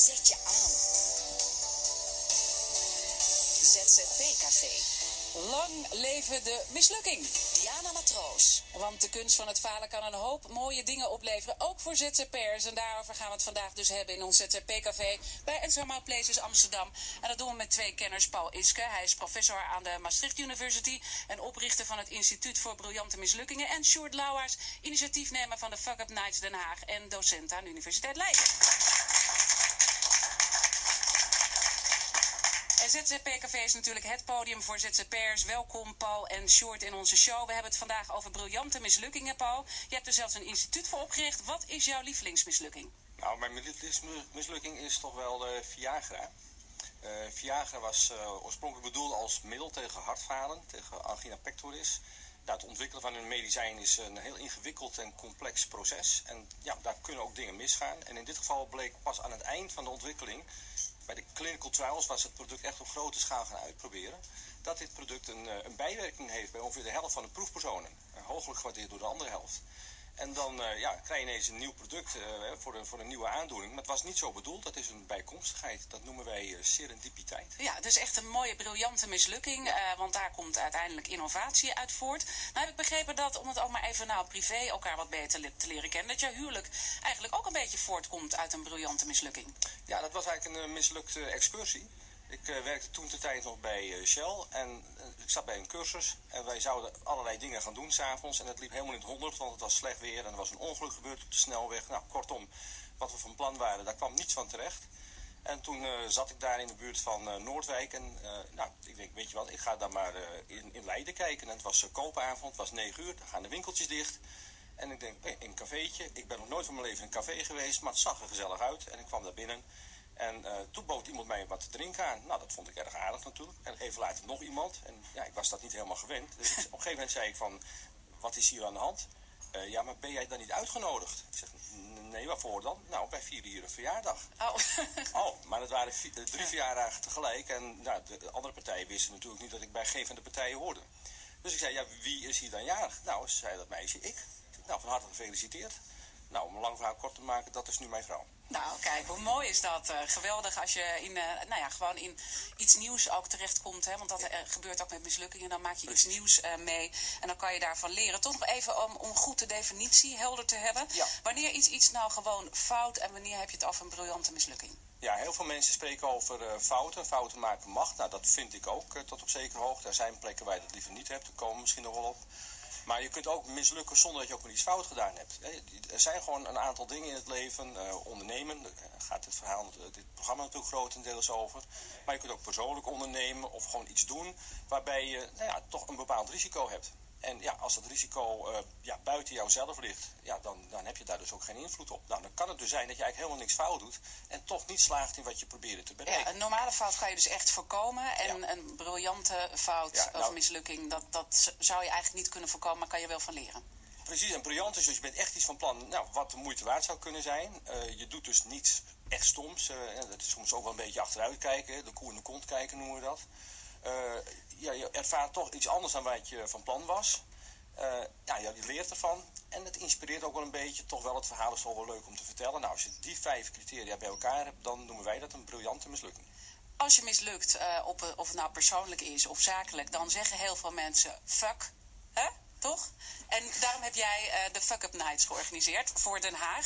Zet je aan. ZZP-café. Lang leven de mislukking. Diana Matroos. Want de kunst van het falen kan een hoop mooie dingen opleveren, ook voor ZZP'ers. En daarover gaan we het vandaag dus hebben in ons ZZP-café bij Ensamount Places Amsterdam. En dat doen we met twee kenners. Paul Iske, hij is professor aan de Maastricht University en oprichter van het Instituut voor Briljante Mislukkingen. En Sjoerd Lauwaers, initiatiefnemer van de Fuck Up Nights Den Haag en docent aan de Universiteit Leiden. En ZZP-café is natuurlijk het podium voor ZZP'ers. Welkom Paul en Sjoerd in onze show. We hebben het vandaag over briljante mislukkingen, Paul. Je hebt er zelfs een instituut voor opgericht. Wat is jouw lievelingsmislukking? Nou, mijn lievelingsmislukking is toch wel Viagra. Viagra was oorspronkelijk bedoeld als middel tegen hartfalen, tegen angina pectoris. Nou, het ontwikkelen van een medicijn is een heel ingewikkeld en complex proces. En ja, daar kunnen ook dingen misgaan. En in dit geval bleek pas aan het eind van de ontwikkeling, bij de clinical trials, waar ze het product echt op grote schaal gaan uitproberen, dat dit product een bijwerking heeft bij ongeveer de helft van de proefpersonen. Hooglijk gewaardeerd door de andere helft. En dan krijg je ineens een nieuw product voor een nieuwe aandoening. Maar het was niet zo bedoeld, dat is een bijkomstigheid. Dat noemen wij serendipiteit. Ja, dus echt een mooie, briljante mislukking. Want daar komt uiteindelijk innovatie uit voort. Nou heb ik begrepen dat, om het ook maar even privé elkaar wat beter te leren kennen, dat jouw huwelijk eigenlijk ook een beetje voortkomt uit een briljante mislukking. Ja, dat was eigenlijk een mislukte excursie. Ik werkte toen de tijd nog bij Shell en ik zat bij een cursus en wij zouden allerlei dingen gaan doen 's avonds en het liep helemaal in het 100, want het was slecht weer en er was een ongeluk gebeurd op de snelweg. Nou, kortom, wat we van plan waren, daar kwam niets van terecht. En toen zat ik daar in de buurt van Noordwijk en ik denk, weet je wat, ik ga daar maar in Leiden kijken. En het was koopavond, het was 9 uur, dan gaan de winkeltjes dicht. En ik denk, een cafeetje, ik ben nog nooit van mijn leven in een café geweest, maar het zag er gezellig uit en ik kwam daar binnen. En toen bood iemand mij wat te drinken aan. Nou, dat vond ik erg aardig natuurlijk. En even later nog iemand. En ja, ik was dat niet helemaal gewend. Dus op een gegeven moment zei ik van, wat is hier aan de hand? Ja, maar ben jij dan niet uitgenodigd? Ik zeg, nee, waarvoor dan? Nou, wij vieren hier een verjaardag. Oh, maar het waren 3 verjaardagen tegelijk. En de andere partijen wisten natuurlijk niet dat ik bij geen van de partijen hoorde. Dus ik zei, ja, wie is hier dan jarig? Nou, zei dat meisje, ik. Nou, van harte gefeliciteerd. Nou, om een lang verhaal kort te maken, dat is nu mijn vrouw. Nou, kijk, hoe mooi is dat. Geweldig als je gewoon in iets nieuws ook terechtkomt. Hè? Want dat gebeurt ook met mislukkingen. Dan maak je iets nieuws mee en dan kan je daarvan leren. Toch nog even om goed de definitie helder te hebben. Ja. Wanneer is iets nou gewoon fout en wanneer heb je het over een briljante mislukking? Ja, heel veel mensen spreken over fouten. Fouten maken mag. Nou, dat vind ik ook tot op zekere hoogte. Er zijn plekken waar je dat liever niet hebt. Daar komen we misschien nog wel op. Maar je kunt ook mislukken zonder dat je ook maar iets fout gedaan hebt. Er zijn gewoon een aantal dingen in het leven. Ondernemen, daar gaat dit programma natuurlijk grotendeels over. Maar je kunt ook persoonlijk ondernemen of gewoon iets doen waarbij je toch een bepaald risico hebt. En ja, als dat risico buiten jouzelf ligt, ja, dan heb je daar dus ook geen invloed op. Nou, dan kan het dus zijn dat je eigenlijk helemaal niks fout doet en toch niet slaagt in wat je probeerde te bereiken. Ja, een normale fout kan je dus echt voorkomen. En een briljante fout of mislukking, dat zou je eigenlijk niet kunnen voorkomen, maar kan je wel van leren. Precies, en briljant is dus je bent echt iets van plan wat de moeite waard zou kunnen zijn. Je doet dus niets echt stoms. Dat is soms ook wel een beetje achteruit kijken, de koe in de kont kijken noemen we dat. Je ervaart toch iets anders dan wat je van plan was. Je leert ervan. En het inspireert ook wel een beetje. Toch wel, het verhaal is toch wel leuk om te vertellen. Nou, als je die 5 criteria bij elkaar hebt, dan noemen wij dat een briljante mislukking. Als je mislukt, of het nou persoonlijk is of zakelijk, dan zeggen heel veel mensen fuck. Hè? Toch? En daarom heb jij de Fuck Up Nights georganiseerd voor Den Haag.